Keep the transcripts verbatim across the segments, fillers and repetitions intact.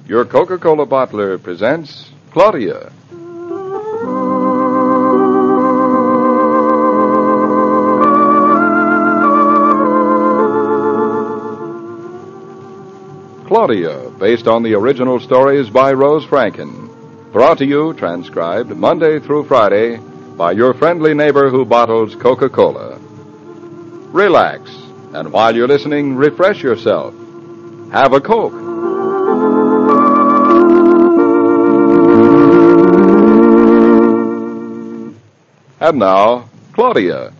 Your Coca-Cola bottler presents Claudia. Claudia, based on the original stories by Rose Franken. Brought to you, transcribed, Monday through Friday, by your friendly neighbor who bottles Coca-Cola. Relax, and while you're listening, refresh yourself. Have a Coke. And now, Claudia.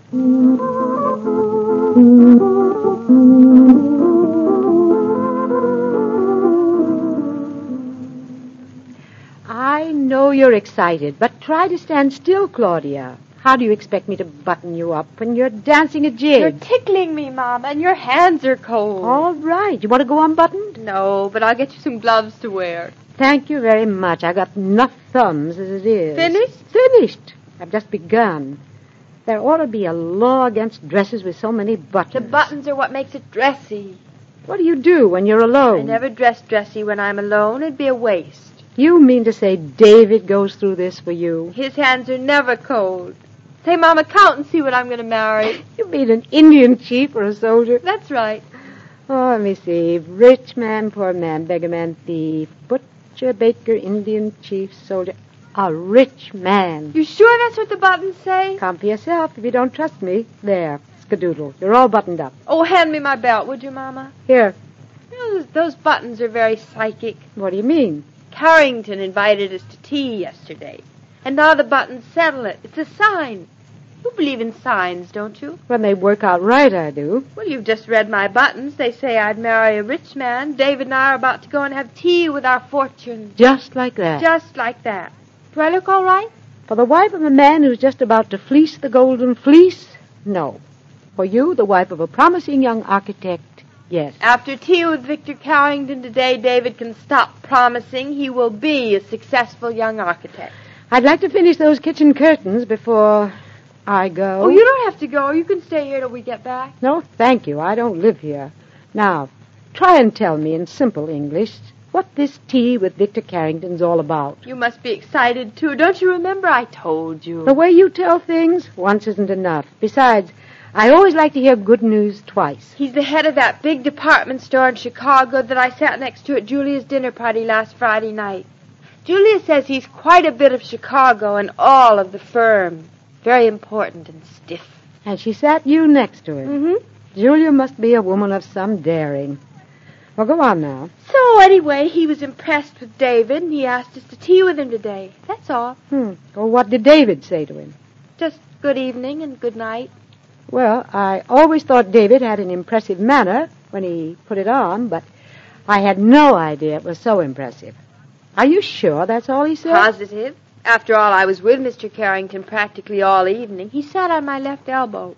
I know you're excited, but try to stand still, Claudia. How do you expect me to button you up when you're dancing a jig? You're tickling me, Mama, and your hands are cold. All right. You want to go unbuttoned? No, but I'll get you some gloves to wear. Thank you very much. I got enough thumbs as it is. Finished? Finished. I've just begun. There ought to be a law against dresses with so many buttons. The buttons are what makes it dressy. What do you do when you're alone? I never dress dressy when I'm alone. It'd be a waste. You mean to say David goes through this for you? His hands are never cold. Say, Mama, count and see what I'm going to marry. You mean an Indian chief or a soldier? That's right. Oh, let me see. Rich man, poor man, beggar man, thief, butcher, baker, Indian chief, soldier. A rich man. You sure that's what the buttons say? Count for yourself if you don't trust me. There, skadoodle. You're all buttoned up. Oh, hand me my belt, would you, Mama? Here. Those, those buttons are very psychic. What do you mean? Carrington invited us to tea yesterday. And now the buttons settle it. It's a sign. You believe in signs, don't you? When they work out right, I do. Well, you've just read my buttons. They say I'd marry a rich man. David and I are about to go and have tea with our fortunes. Just like that. Just like that. Do I look all right? For the wife of a man who's just about to fleece the golden fleece, no. For you, the wife of a promising young architect, yes. After tea with Victor Carrington today, David can stop promising. He will be a successful young architect. I'd like to finish those kitchen curtains before I go. Oh, you don't have to go. You can stay here till we get back. No, thank you. I don't live here. Now, try and tell me in simple English what this tea with Victor Carrington's all about. You must be excited, too. Don't you remember I told you? The way you tell things, once isn't enough. Besides, I always like to hear good news twice. He's the head of that big department store in Chicago that I sat next to at Julia's dinner party last Friday night. Julia says he's quite a bit of Chicago and all of the firm. Very important and stiff. And she sat you next to him. Mm-hmm. Julia must be a woman of some daring. Well, go on now. So, anyway, he was impressed with David, and he asked us to tea with him today. That's all. Hmm. Well, what did David say to him? Just good evening and good night. Well, I always thought David had an impressive manner when he put it on, but I had no idea it was so impressive. Are you sure that's all he said? Positive. After all, I was with Mister Carrington practically all evening. He sat on my left elbow.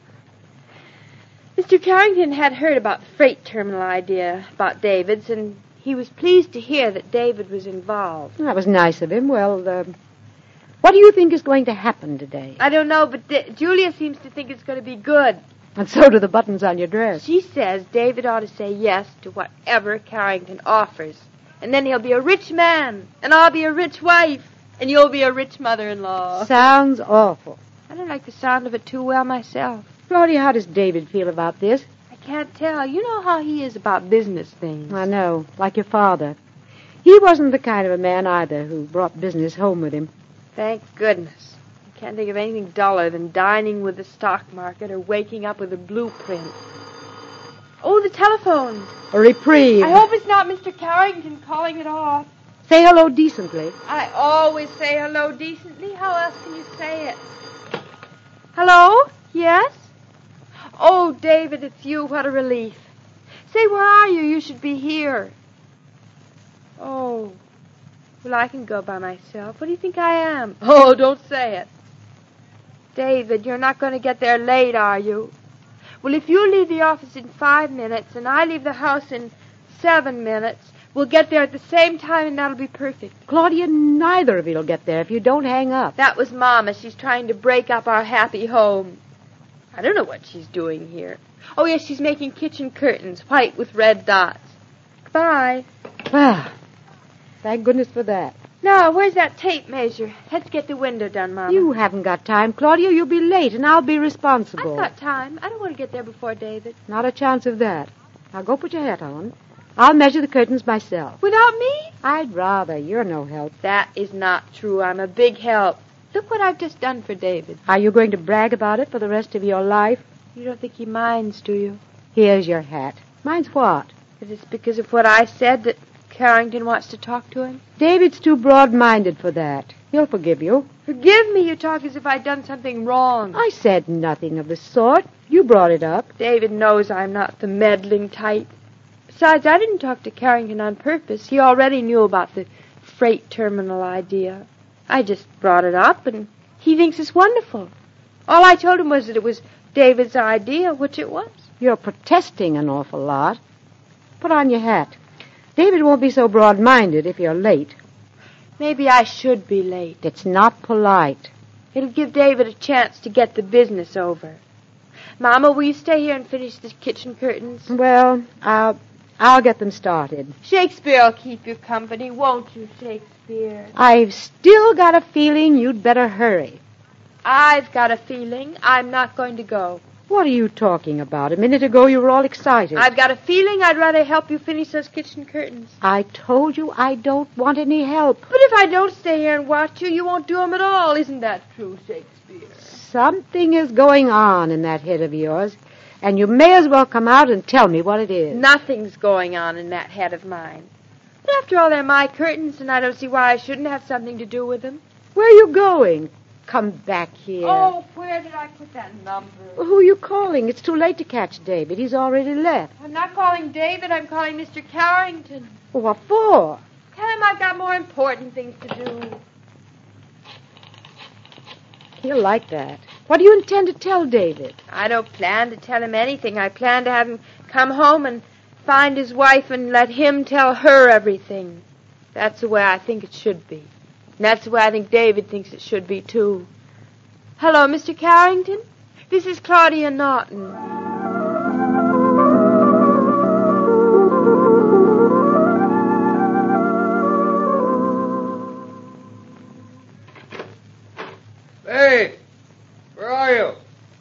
Mister Carrington had heard about the freight terminal idea about David's, and he was pleased to hear that David was involved. That was nice of him. Well, uh, what do you think is going to happen today? I don't know, but D- Julia seems to think it's going to be good. And so do the buttons on your dress. She says David ought to say yes to whatever Carrington offers. And then he'll be a rich man, and I'll be a rich wife, and you'll be a rich mother-in-law. Sounds awful. I don't like the sound of it too well myself. Claudia, how does David feel about this? I can't tell. You know how he is about business things. I know, like your father. He wasn't the kind of a man either who brought business home with him. Thank goodness. I can't think of anything duller than dining with the stock market or waking up with a blueprint. Oh, the telephone. A reprieve. I hope it's not Mister Carrington calling it off. Say hello decently. I always say hello decently. How else can you say it? Hello? Yes? Oh, David, it's you. What a relief. Say, where are you? You should be here. Oh. Well, I can go by myself. What do you think I am? Oh, don't say it. David, you're not going to get there late, are you? Well, if you leave the office in five minutes and I leave the house in seven minutes, we'll get there at the same time and that'll be perfect. Claudia, neither of you will get there if you don't hang up. That was Mama. She's trying to break up our happy home. I don't know what she's doing here. Oh, yes, she's making kitchen curtains, white with red dots. Goodbye. Well, Thank goodness for that. Now, where's that tape measure? Let's get the window done, Mama. You haven't got time, Claudia. You'll be late, and I'll be responsible. I've got time. I don't want to get there before David. Not a chance of that. Now, go put your hat on. I'll measure the curtains myself. Without me? I'd rather. You're no help. That is not true. I'm a big help. Look what I've just done for David. Are you going to brag about it for the rest of your life? You don't think he minds, do you? Here's your hat. Mine's what? That it's because of what I said that Carrington wants to talk to him? David's too broad-minded for that. He'll forgive you. Forgive me. You talk as if I'd done something wrong. I said nothing of the sort. You brought it up. David knows I'm not the meddling type. Besides, I didn't talk to Carrington on purpose. He already knew about the freight terminal idea. I just brought it up, and he thinks it's wonderful. All I told him was that it was David's idea, which it was. You're protesting an awful lot. Put on your hat. David won't be so broad-minded if you're late. Maybe I should be late. It's not polite. It'll give David a chance to get the business over. Mama, will you stay here and finish the kitchen curtains? Well, I'll, I'll get them started. Shakespeare will keep you company, won't you, Shakespeare? I've still got a feeling you'd better hurry. I've got a feeling I'm not going to go. What are you talking about? A minute ago you were all excited. I've got a feeling I'd rather help you finish those kitchen curtains. I told you I don't want any help. But if I don't stay here and watch you, you won't do them at all. Isn't that true, Shakespeare? Something is going on in that head of yours, and you may as well come out and tell me what it is. Nothing's going on in that head of mine. But after all, they're my curtains, and I don't see why I shouldn't have something to do with them. Where are you going? Come back here. Oh, where did I put that number? Well, who are you calling? It's too late to catch David. He's already left. I'm not calling David. I'm calling Mister Carrington. Well, what for? Tell him I've got more important things to do. He'll like that. What do you intend to tell David? I don't plan to tell him anything. I plan to have him come home and find his wife and let him tell her everything. That's the way I think it should be. And that's the way I think David thinks it should be, too. Hello, Mister Carrington. This is Claudia Norton. Hey, where are you?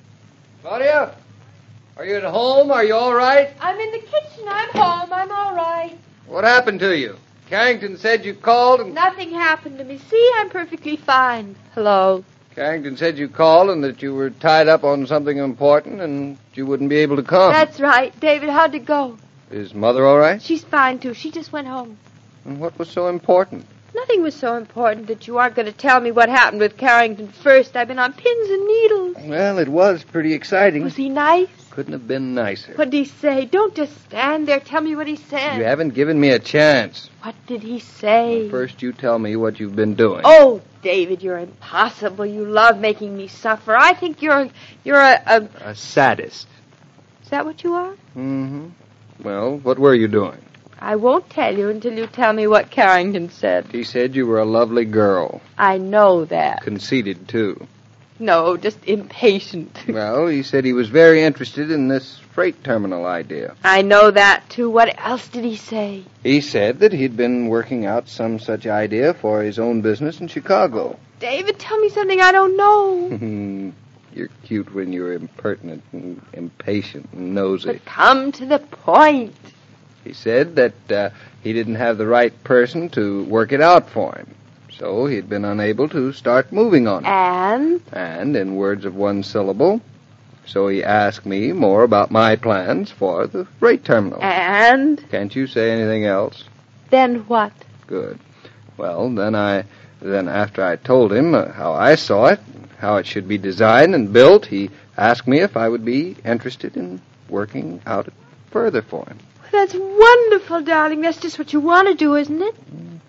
Claudia? Are you at home? Are you all right? I'm in the kitchen. I'm home. I'm all right. What happened to you? Carrington said you called and... Nothing happened to me. See, I'm perfectly fine. Hello. Carrington said you called and that you were tied up on something important and you wouldn't be able to come. That's right. David, how'd it go? Is Mother all right? She's fine, too. She just went home. And what was so important? Nothing was so important that you aren't going to tell me what happened with Carrington first. I've been on pins and needles. Well, it was pretty exciting. Was he nice? Couldn't have been nicer. What did he say? Don't just stand there. Tell me what he said. You haven't given me a chance. What did he say? Well, first, you tell me what you've been doing. Oh, David, you're impossible. You love making me suffer. I think you're you're a... A, a sadist. Is that what you are? Mm-hmm. Well, what were you doing? I won't tell you until you tell me what Carrington said. He said you were a lovely girl. I know that. Conceited, too. No, just impatient. Well, he said he was very interested in this freight terminal idea. I know that, too. What else did he say? He said that he'd been working out some such idea for his own business in Chicago. David, tell me something I don't know. You're cute when you're impertinent and impatient and nosy. But come to the point. He said that uh, he didn't have the right person to work it out for him. So he'd been unable to start moving on it. And? And, in words of one syllable, so he asked me more about my plans for the freight terminal. And? Can't you say anything else? Then what? Good. Well, then I, then after I told him uh, how I saw it, how it should be designed and built, he asked me if I would be interested in working out it further for him. That's wonderful, darling. That's just what you want to do, isn't it?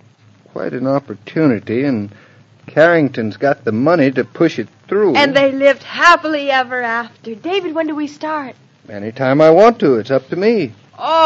Quite an opportunity, and Carrington's got the money to push it through. And they lived happily ever after. David, when do we start? Anytime I want to. It's up to me.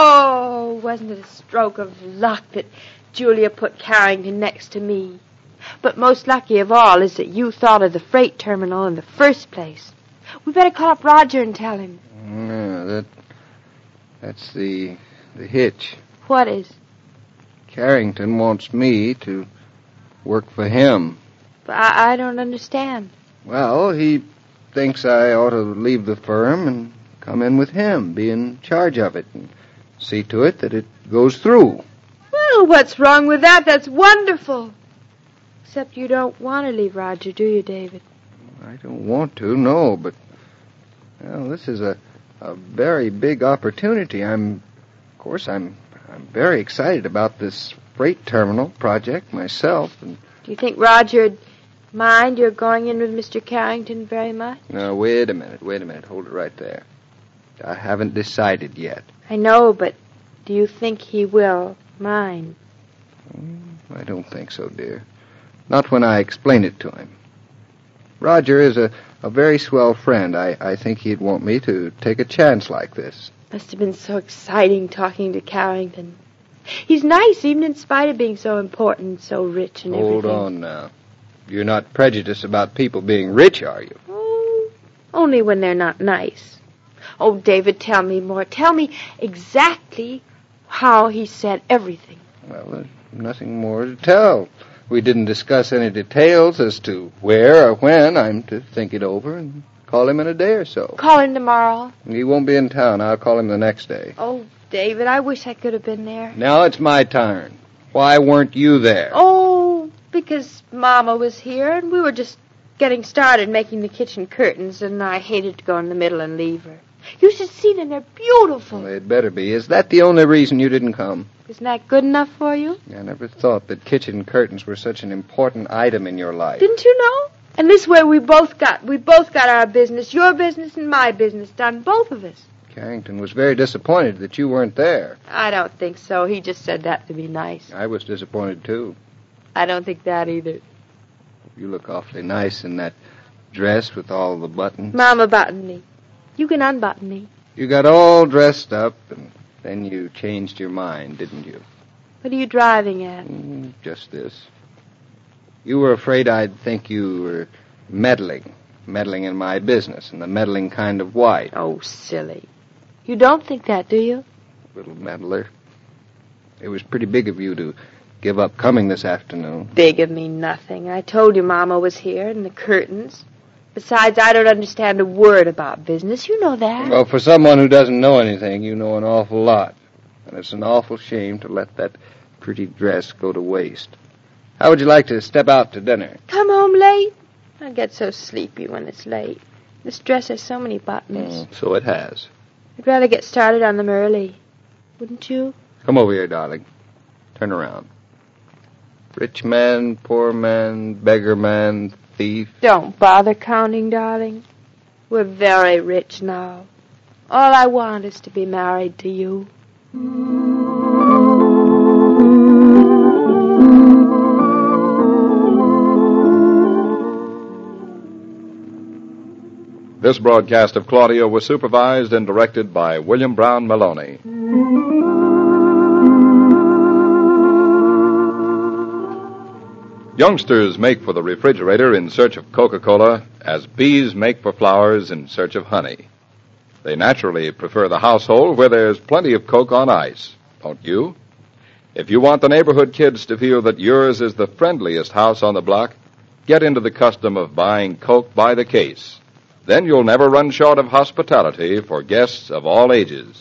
Oh, wasn't it a stroke of luck that Julia put Carrington next to me? But most lucky of all is that you thought of the freight terminal in the first place. We better call up Roger and tell him. Yeah, that, that's the, the hitch. What is? Carrington wants me to work for him. But I, I don't understand. Well, he thinks I ought to leave the firm and come in with him, be in charge of it, and see to it that it goes through. Well, what's wrong with that? That's wonderful. Except you don't want to leave Roger, do you, David? I don't want to, no, but, well, this is a, a very big opportunity. I'm, of course, I'm, I'm very excited about this freight terminal project myself. And do you think Roger'd mind your going in with Mister Carrington very much? No, wait a minute, wait a minute. Hold it right there. I haven't decided yet. I know, but do you think he will mind? I don't think so, dear. Not when I explain it to him. Roger is a, a very swell friend. I, I think he'd want me to take a chance like this. Must have been so exciting talking to Carrington. He's nice, even in spite of being so important, so rich and Hold everything. Hold on now. You're not prejudiced about people being rich, are you? Oh, only when they're not nice. Oh, David, tell me more. Tell me exactly how he said everything. Well, there's nothing more to tell. We didn't discuss any details as to where or when. I'm to think it over and call him in a day or so. Call him tomorrow. He won't be in town. I'll call him the next day. Oh, David, I wish I could have been there. Now it's my turn. Why weren't you there? Oh, because Mama was here, and we were just getting started making the kitchen curtains, and I hated to go in the middle and leave her. You should see them. They're beautiful. Well, they'd better be. Is that the only reason you didn't come? Isn't that good enough for you? I never thought that kitchen curtains were such an important item in your life. Didn't you know? And this way we both got, we both got our business, your business and my business done, both of us. Carrington was very disappointed that you weren't there. I don't think so. He just said that to be nice. I was disappointed, too. I don't think that either. You look awfully nice in that dress with all the buttons. Mama buttoned me. You can unbutton me. You got all dressed up, and then you changed your mind, didn't you? What are you driving at? Mm, just this. You were afraid I'd think you were meddling, meddling in my business, and the meddling kind of white. Oh, silly. You don't think that, do you? Little meddler. It was pretty big of you to give up coming this afternoon. Big of me nothing. I told you Mama was here, and the curtains. Besides, I don't understand a word about business. You know that. Well, for someone who doesn't know anything, you know an awful lot. And it's an awful shame to let that pretty dress go to waste. How would you like to step out to dinner? Come home late? I get so sleepy when it's late. This dress has so many buttons. Mm, so it has. I'd rather get started on them early. Wouldn't you? Come over here, darling. Turn around. Rich man, poor man, beggar man, thief. Don't bother counting, darling. We're very rich now. All I want is to be married to you. This broadcast of Claudia was supervised and directed by William Brown Maloney. Youngsters make for the refrigerator in search of Coca-Cola as bees make for flowers in search of honey. They naturally prefer the household where there's plenty of Coke on ice, don't you? If you want the neighborhood kids to feel that yours is the friendliest house on the block, get into the custom of buying Coke by the case. Then you'll never run short of hospitality for guests of all ages.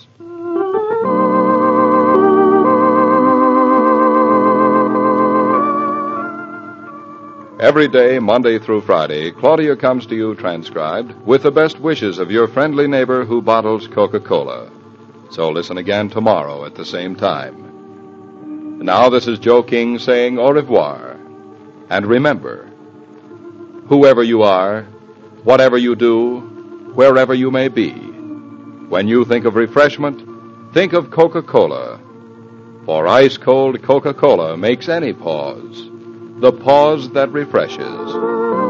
Every day, Monday through Friday, Claudia comes to you transcribed with the best wishes of your friendly neighbor who bottles Coca-Cola. So listen again tomorrow at the same time. Now this is Joe King saying au revoir. And remember, whoever you are, whatever you do, wherever you may be, when you think of refreshment, think of Coca-Cola. For ice-cold Coca-Cola makes any pause the pause that refreshes.